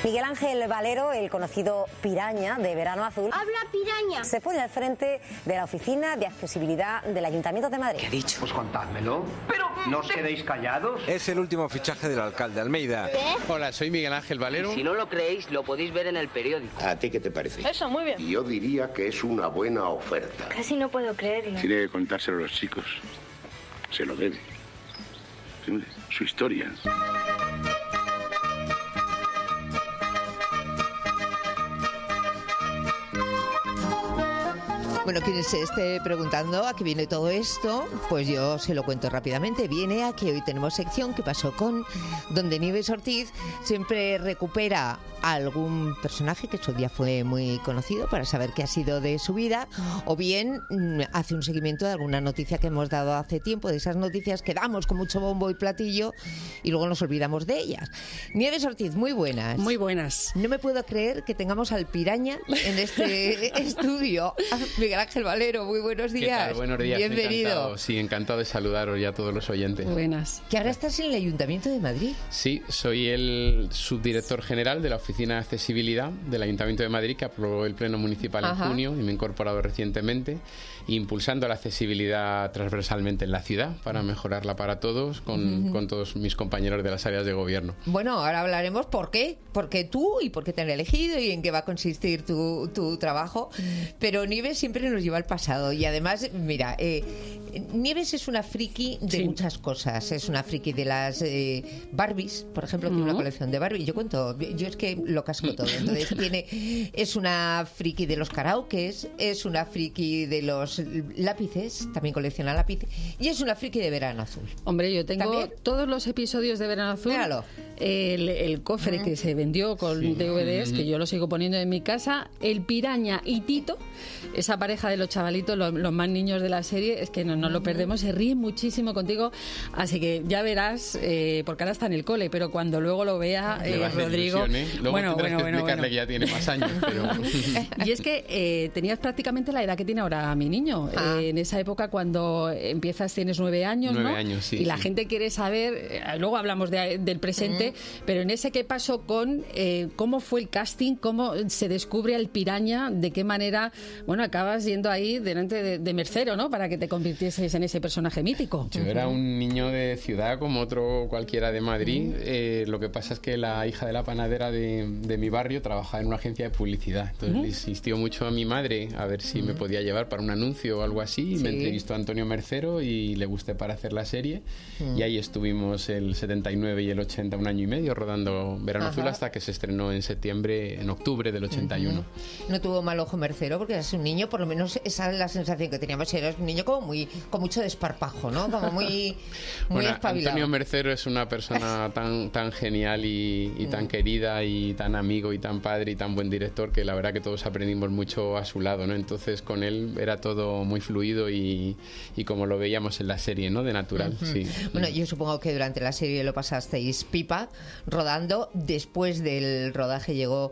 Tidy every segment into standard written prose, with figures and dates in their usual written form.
Miguel Ángel Valero, el conocido Piraña de Verano Azul, ¡Habla, piraña! se pone al frente de la Oficina de Accesibilidad del Ayuntamiento de Madrid. ¿Qué ha dicho? Pues contádmelo. Pero no os quedéis callados. Es el último fichaje del alcalde Almeida. Hola, soy Miguel Ángel Valero. Si no lo creéis, lo podéis ver en el periódico. ¿A ti qué te parece? Eso, muy bien. Yo diría que es una buena oferta. Casi no puedo creerlo. Tiene que contárselo a los chicos. Se lo debe. Su historia. Bueno, quien se esté preguntando a qué viene todo esto, pues yo se lo cuento rápidamente. Viene a que hoy tenemos sección ¿Qué pasó con?, donde Nieves Ortiz siempre recupera a algún personaje que en su día fue muy conocido para saber qué ha sido de su vida, o bien hace un seguimiento de alguna noticia que hemos dado hace tiempo, de esas noticias que damos con mucho bombo y platillo y luego nos olvidamos de ellas. Nieves Ortiz, muy buenas. Muy buenas. No me puedo creer que tengamos al Piraña en este estudio. Miguel Ángel Valero, muy buenos días. ¿Qué tal? Buenos días. Bienvenido. Encantado. Sí, encantado de saludaros ya a todos los oyentes. Buenas. Que ahora estás en el Ayuntamiento de Madrid. Sí, soy el subdirector general de la Oficina de Accesibilidad del Ayuntamiento de Madrid, que aprobó el Pleno Municipal en junio y me he incorporado recientemente, impulsando la accesibilidad transversalmente en la ciudad para mejorarla para todos, con todos mis compañeros de las áreas de gobierno. Bueno, ahora hablaremos por qué. ¿Por qué tú y por qué te han elegido y en qué va a consistir tu trabajo? Pero Nieves siempre nos lleva al pasado y además, mira, Nieves es una friki de muchas cosas. Es una friki de las Barbies, por ejemplo, tiene una colección de Barbie. Yo es que lo casco todo. Entonces es una friki de los karaokes, es una friki de los lápices, también colecciona lápices, y es una friki de Verano Azul. Hombre, yo tengo ¿también? Todos los episodios de Verano Azul. Míralo. El cofre que se vendió con DVDs, que yo lo sigo poniendo en mi casa, el Piraña y Tito, esa pareja de los chavalitos, los más niños de la serie, es que no lo perdemos, se ríen muchísimo contigo, así que ya verás, porque ahora está en el cole, pero cuando luego lo vea Rodrigo... Luego tendrás que explicarle que ya tiene más años, pero... Y es que tenías prácticamente la edad que tiene ahora mi niño. En esa época, cuando empiezas, tienes 9 años, 9 años, sí. Y la gente quiere saber, luego hablamos del presente, pero en ese qué pasó con cómo fue el casting, cómo se descubre al Piraña, de qué manera, bueno, acabas yendo ahí delante de Mercero, ¿no?, para que te convirtieses en ese personaje mítico. Yo era un niño de ciudad como otro cualquiera de Madrid. Lo que pasa es que la hija de la panadera de mi barrio trabajaba en una agencia de publicidad. Entonces le insistió mucho a mi madre a ver si me podía llevar para un anuncio o algo así. Y me entrevistó a Antonio Mercero y le gusté para hacer la serie. Y ahí estuvimos el 79 y el 80, un año y medio, rodando Verano Azul hasta que se estrenó en octubre del 81. No tuvo mal ojo Mercero porque eras un niño, por lo menos esa es la sensación que teníamos, eras un niño como con mucho desparpajo, ¿no? Como muy espabilado. Antonio Mercero es una persona tan genial y tan querida y tan amigo y tan padre y tan buen director que la verdad que todos aprendimos mucho a su lado, ¿no? Entonces con él era todo muy fluido y como lo veíamos en la serie, ¿no?, de natural. Sí. Bueno, yo supongo que durante la serie lo pasasteis pipa rodando. Después del rodaje llegó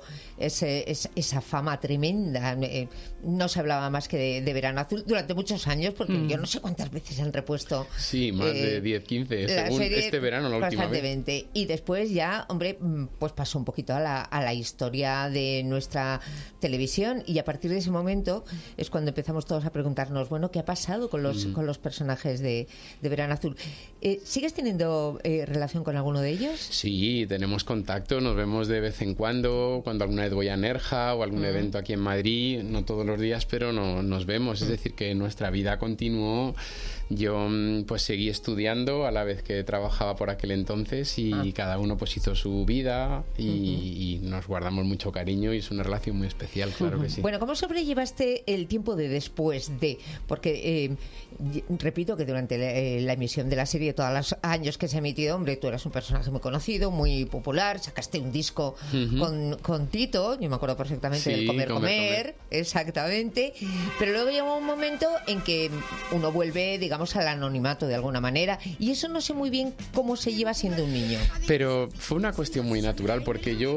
esa fama tremenda. No se hablaba más que de Verano Azul durante muchos años, porque yo no sé cuántas veces han repuesto. Sí, más de 10, 15, según este verano la última vez. Y después ya, hombre, pues pasó un poquito a la historia de nuestra televisión, y a partir de ese momento es cuando empezamos todos a preguntarnos, bueno, ¿qué ha pasado con los personajes de Verano Azul? ¿Sigues teniendo relación con alguno de ellos? Sí, tenemos contacto, nos vemos de vez en cuando alguna vez voy a Nerja o algún evento aquí en Madrid, no todos los días, pero nos vemos. Es decir, que nuestra vida continuó. Yo pues seguí estudiando a la vez que trabajaba por aquel entonces y cada uno pues hizo su vida y nos guardamos mucho cariño y es una relación muy especial, claro que sí. Bueno, ¿cómo sobrellevaste el tiempo de después de? Porque repito que durante la emisión de la serie, todos los años que se ha emitido, hombre, tú eras un personaje muy conocido, muy popular, sacaste un disco con Tito, yo me acuerdo perfectamente del Comer, exactamente, pero luego llegó un momento en que uno vuelve, digamos, al anonimato de alguna manera, y eso no sé muy bien cómo se lleva siendo un niño. Pero fue una cuestión muy natural, porque yo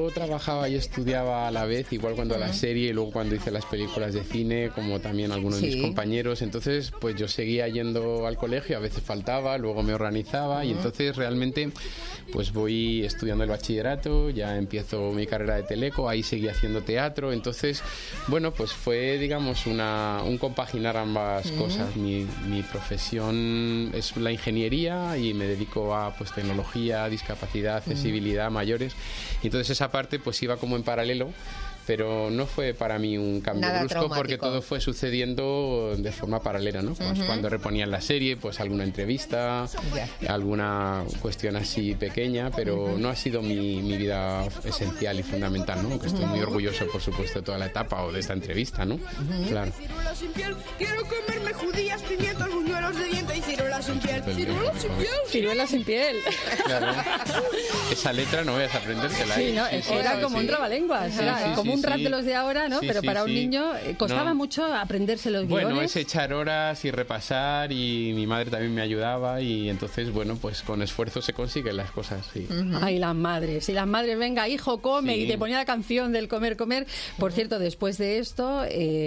yo trabajaba y estudiaba a la vez, igual cuando la serie y luego cuando hice las películas de cine, como también algunos de mis compañeros. Entonces, pues yo seguía yendo al colegio, a veces faltaba, luego me organizaba y entonces realmente pues voy estudiando el bachillerato, ya empiezo mi carrera de teleco, ahí seguí haciendo teatro. Entonces, bueno, pues fue, digamos, un compaginar ambas cosas. Mi profesión es la ingeniería y me dedico a pues tecnología, discapacidad, accesibilidad, mayores. Y entonces esa parte pues iba como en paralelo, pero no fue para mí un cambio brusco porque todo fue sucediendo de forma paralela, ¿no? Pues cuando reponían la serie, pues alguna entrevista, alguna cuestión así pequeña, pero no ha sido mi vida esencial y fundamental, ¿no? Aunque estoy muy orgulloso, por supuesto, de toda la etapa o de esta entrevista, ¿no? Claro. Ciruelas sin piel, quiero comerme judías, pimientos, buñuelos de diente y ciruelas sin piel. Ciruelas sin piel. Ciruelas sin piel. Claro. Esa letra no vayas a aprendértela. Sí, no, era como un trabalenguas, era como un rap de los de ahora, ¿no? Pero para un niño costaba mucho aprenderse los guiones. Bueno, es echar horas y repasar, y mi madre también me ayudaba, y entonces, bueno, pues con esfuerzo se consiguen las cosas, sí. Ay, las madres. Y las madres, venga, hijo, come, y te ponía la canción del comer, comer. Por cierto, después de esto,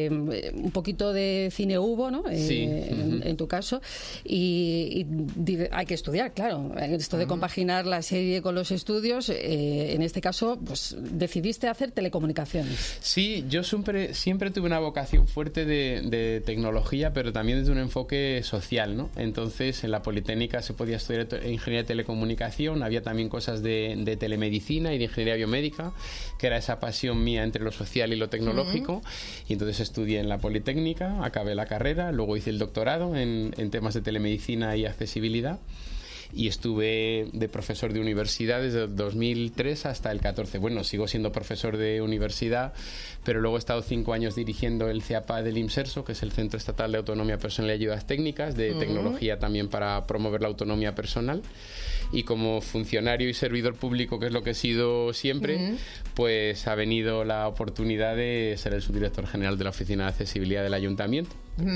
un poquito de cine hubo, ¿no? En tu caso. Y hay que estudiar, claro. Esto de compaginar la serie con los estudios, en este caso, pues decidiste hacer telecomunicaciones. Sí, yo siempre tuve una vocación fuerte de tecnología, pero también desde un enfoque social, ¿no? Entonces, en la Politécnica se podía estudiar ingeniería de telecomunicación, había también cosas de telemedicina y de ingeniería biomédica, que era esa pasión mía entre lo social y lo tecnológico, y entonces estudié en la Politécnica, acabé la carrera, luego hice el doctorado en temas de telemedicina y accesibilidad, y estuve de profesor de universidad desde el 2003 hasta el 14. Bueno, sigo siendo profesor de universidad, pero luego he estado 5 años dirigiendo el CEAPA del IMSERSO, que es el Centro Estatal de Autonomía Personal y Ayudas Técnicas, de tecnología también para promover la autonomía personal. Y como funcionario y servidor público, que es lo que he sido siempre, pues ha venido la oportunidad de ser el subdirector general de la Oficina de Accesibilidad del Ayuntamiento.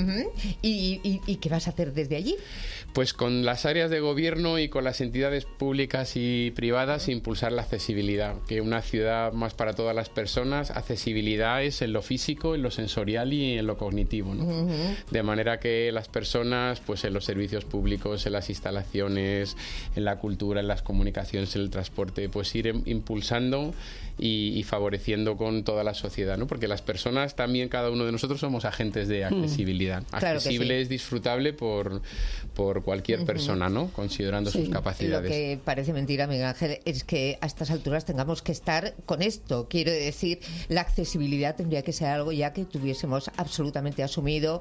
¿Y qué vas a hacer desde allí? Pues con las áreas de gobierno y con las entidades públicas y privadas impulsar la accesibilidad, que una ciudad más para todas las personas, accesibilidad es en lo físico, en lo sensorial y en lo cognitivo, ¿no? De manera que las personas, pues en los servicios públicos, en las instalaciones, en la cultura, en las comunicaciones, en el transporte, pues ir impulsando y favoreciendo con toda la sociedad, ¿no? Porque las personas también, cada uno de nosotros somos agentes de accesibilidad. Claro, accesible es disfrutable por cualquier persona, ¿no? Considerando sus capacidades. Lo que parece mentira, Miguel Ángel, es que a estas alturas tengamos que estar con esto. Quiero decir, la accesibilidad tendría que ser algo ya que tuviésemos absolutamente asumido,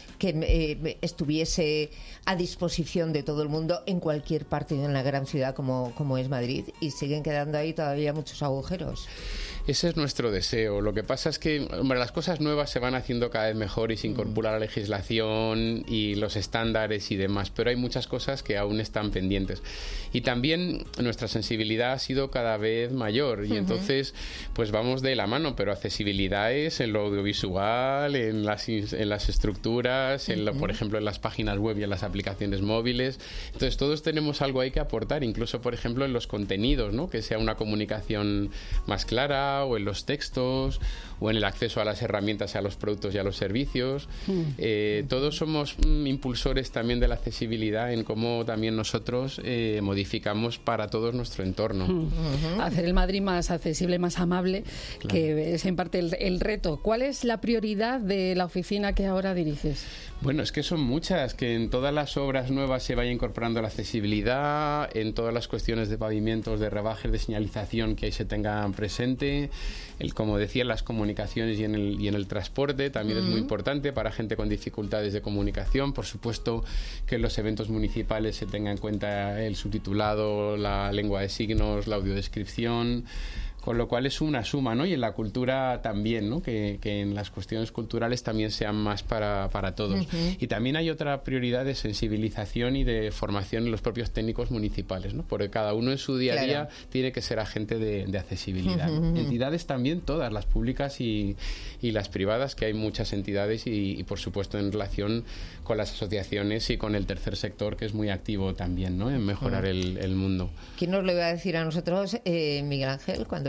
que estuviese a disposición de todo el mundo en cualquier parte de una gran ciudad como es Madrid, y siguen quedando ahí todavía muchos agujeros. Ese es nuestro deseo. Lo que pasa es que, hombre, las cosas nuevas se van haciendo cada vez mejor y se incorpora la legislación y los estándares y demás, pero hay muchas cosas que aún están pendientes. Y también nuestra sensibilidad ha sido cada vez mayor y entonces pues vamos de la mano, pero accesibilidad es en lo audiovisual, en las estructuras, por ejemplo, en las páginas web y en las aplicaciones móviles. Entonces todos tenemos algo ahí que aportar, incluso, por ejemplo, en los contenidos, ¿no? Que sea una comunicación más clara, o en los textos, o en el acceso a las herramientas, a los productos y a los servicios. Todos somos impulsores también de la accesibilidad en cómo también nosotros modificamos para todos nuestro entorno. Hacer el Madrid más accesible, más amable, claro, que es en parte el reto. ¿Cuál es la prioridad de la oficina que ahora diriges? Bueno, es que son muchas, que en todas las obras nuevas se vaya incorporando la accesibilidad, en todas las cuestiones de pavimentos, de rebajes, de señalización que ahí se tengan presente, como decía, en las comunicaciones y en el transporte también es muy importante para gente con dificultades de comunicación. Por supuesto que en los eventos municipales se tenga en cuenta el subtitulado, la lengua de signos, la audiodescripción, con lo cual es una suma, ¿no? Y en la cultura también, ¿no? Que en las cuestiones culturales también sean más para todos. Y también hay otra prioridad de sensibilización y de formación en los propios técnicos municipales, ¿no? Porque cada uno en su día a día tiene que ser agente de accesibilidad. Entidades también, todas, las públicas y las privadas, que hay muchas entidades y por supuesto en relación con las asociaciones y con el tercer sector, que es muy activo también, ¿no? En mejorar el mundo. ¿Quién nos lo iba a decir a nosotros, Miguel Ángel, cuando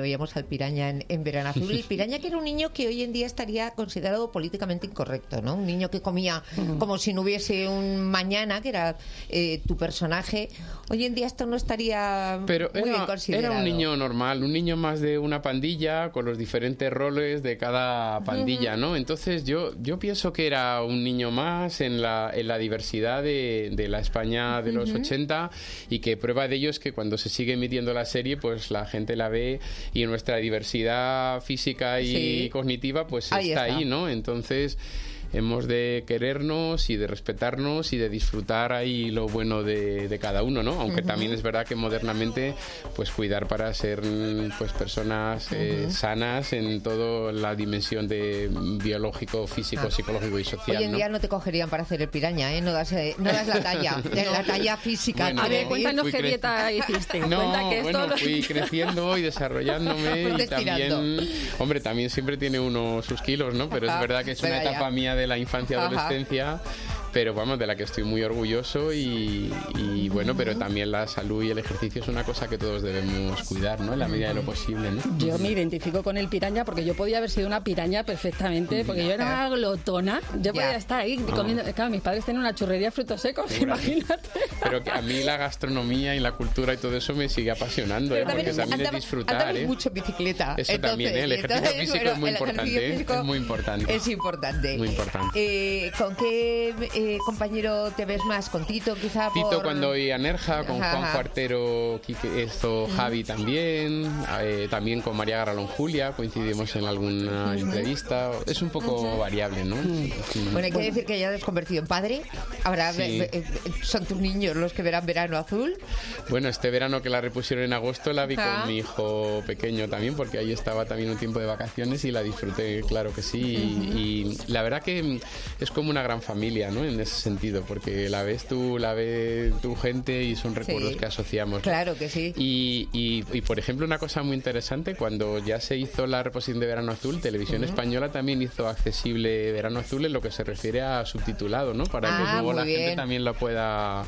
veíamos al piraña en Verano Azul. El piraña, que era un niño que hoy en día estaría considerado políticamente incorrecto, ¿no? Un niño que comía como si no hubiese un mañana, que era tu personaje. Hoy en día esto no estaría muy bien considerado. Era un niño normal, un niño más de una pandilla, con los diferentes roles de cada pandilla, ¿no? Entonces yo pienso que era un niño más en la diversidad de la España de los 80, y que prueba de ello es que cuando se sigue emitiendo la serie, pues la gente la ve, y nuestra diversidad física y cognitiva pues está ahí, ¿no? Entonces hemos de querernos y de respetarnos y de disfrutar ahí lo bueno de cada uno, ¿no? Aunque también es verdad que modernamente pues cuidar para ser pues personas sanas en toda la dimensión de biológico, físico, psicológico y social. Hoy en día no te cogerían para hacer el piraña, ¿eh? No das la talla, la talla física. Bueno, a ver, cuéntanos qué dieta hiciste. Fui creciendo y desarrollándome pues y también, hombre, también siempre tiene uno sus kilos, ¿no? Pero es verdad que es una etapa mía de la infancia, adolescencia, pero vamos, de la que estoy muy orgulloso y bueno, pero también la salud y el ejercicio es una cosa que todos debemos cuidar, ¿no? En la medida de lo posible, ¿no? Yo me identifico con el piraña porque yo podía haber sido una piraña perfectamente, porque yo era una glotona, yo podía estar ahí comiendo, claro, mis padres tenían una churrería de frutos secos, imagínate. Pero que a mí la gastronomía y la cultura y todo eso me sigue apasionando, porque también es disfrutar, andamos mucho en bicicleta. Eso entonces, también, el ejercicio físico es muy importante, es muy importante. Es importante. Muy importante. ¿Con qué compañero te ves más? ¿Con Tito, quizá? Tito cuando voy a Nerja, con Juan Cuartero, Javi también, también con María Garralón Julia, coincidimos en alguna entrevista. Es un poco variable, ¿no? Bueno, hay que decir que ya te has convertido en padre. Ahora son tus niños los que verán Verano Azul. Bueno, este verano que la repusieron en agosto la vi con mi hijo pequeño también, porque ahí estaba también un tiempo de vacaciones y la disfruté, claro que sí. Y la verdad que es como una gran familia, ¿no? En ese sentido, porque la ves tú, la ve tu gente y son recuerdos que asociamos, ¿no? Claro que sí. Y por ejemplo, una cosa muy interesante, cuando ya se hizo la reposición de Verano Azul, Televisión Española también hizo accesible Verano Azul en lo que se refiere a subtitulado, ¿no? Para que luego la gente también lo pueda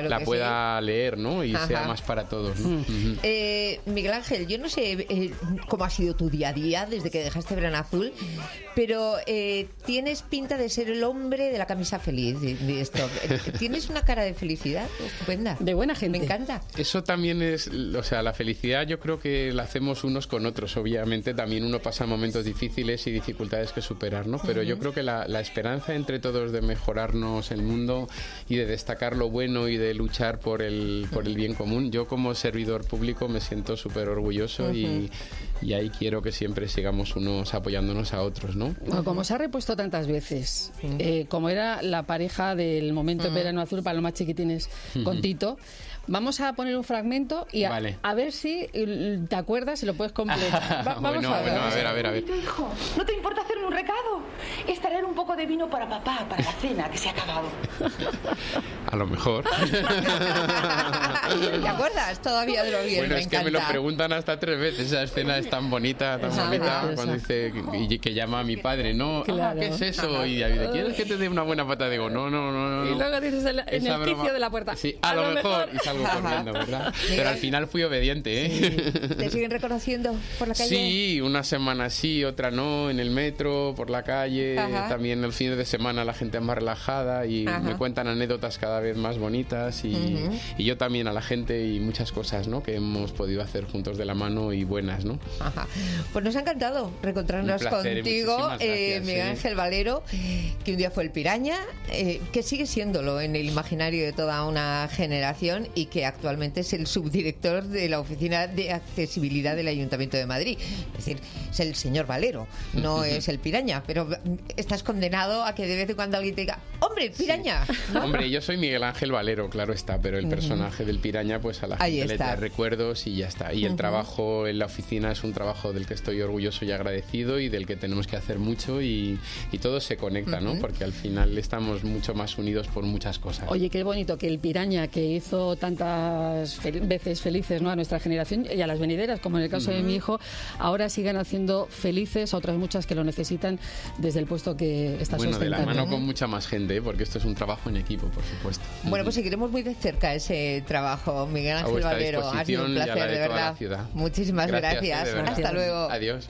leer, ¿no? Y sea más para todos, ¿no? Miguel Ángel, yo no sé cómo ha sido tu día a día desde que dejaste Verano Azul, pero tienes pinta de ser el hombre de la camisa feliz de esto. Tienes una cara de felicidad estupenda. De buena gente. Me encanta. Eso también es, o sea, la felicidad yo creo que la hacemos unos con otros. Obviamente también uno pasa momentos difíciles y dificultades que superar, ¿no? Pero yo creo que la esperanza entre todos de mejorarnos el mundo y de destacar lo bueno y de luchar por el bien común. Yo como servidor público me siento súper orgulloso y ahí quiero que siempre sigamos unos apoyándonos a otros, ¿no? Bueno, como se ha repuesto tantas veces, como era la pareja del momento de Verano Azul para los más chiquitines con Tito, vamos a poner un fragmento y a ver si te acuerdas y lo puedes completar. Vamos a ver. Hijo, ¿no te importa hacerme un recado? Es traer un poco de vino para papá, para la cena que se ha acabado. A lo mejor. ¿Te acuerdas todavía de lo bien? Bueno, es que me lo preguntan hasta 3 veces. Esa escena es tan bonita, cuando dice que llama a mi padre, ¿no? Claro. ¿Qué es eso? Y David, ¿quieres que te dé una buena pata? Digo, no. Y luego dices en el quicio de la puerta. Sí, a lo mejor. Y salgo corriendo, ¿verdad? Pero al final fui obediente, ¿eh? ¿Te siguen reconociendo por la calle? Sí, una semana sí, otra no, en el metro, por la calle. También el fin de semana la gente es más relajada y me cuentan anécdotas cada vez más bonitas y yo también a la gente y muchas cosas, ¿no? Que hemos podido hacer juntos de la mano y buenas, ¿no? Pues nos ha encantado reencontrarnos contigo, Miguel Ángel Valero, que un día fue el piraña, que sigue siéndolo en el imaginario de toda una generación y que actualmente es el subdirector de la Oficina de Accesibilidad del Ayuntamiento de Madrid. Es decir, es el señor Valero, no es el piraña, pero estás condenado a que de vez en cuando alguien te diga, ¡hombre, piraña! ¿No? Hombre, yo soy Miguel Ángel Valero, claro está, pero el personaje del piraña, pues a la gente le trae recuerdos y ya está. Y el trabajo en la oficina es un trabajo del que estoy orgulloso y agradecido y del que tenemos que hacer mucho y todo se conecta, ¿no? Porque al final estamos mucho más unidos por muchas cosas. Oye, qué bonito que el piraña, que hizo tantas veces felices, ¿no?, a nuestra generación y a las venideras, como en el caso de mi hijo, ahora sigan haciendo felices a otras muchas que lo necesitan desde el puesto que está sostentando. Bueno, de la mano con mucha más gente, porque esto es un trabajo en equipo, por supuesto. Bueno, pues seguiremos muy de cerca ese trabajo, Miguel Ángel Valero. Ha sido un placer, de verdad. Muchísimas gracias. Gracias. Hasta luego. Adiós.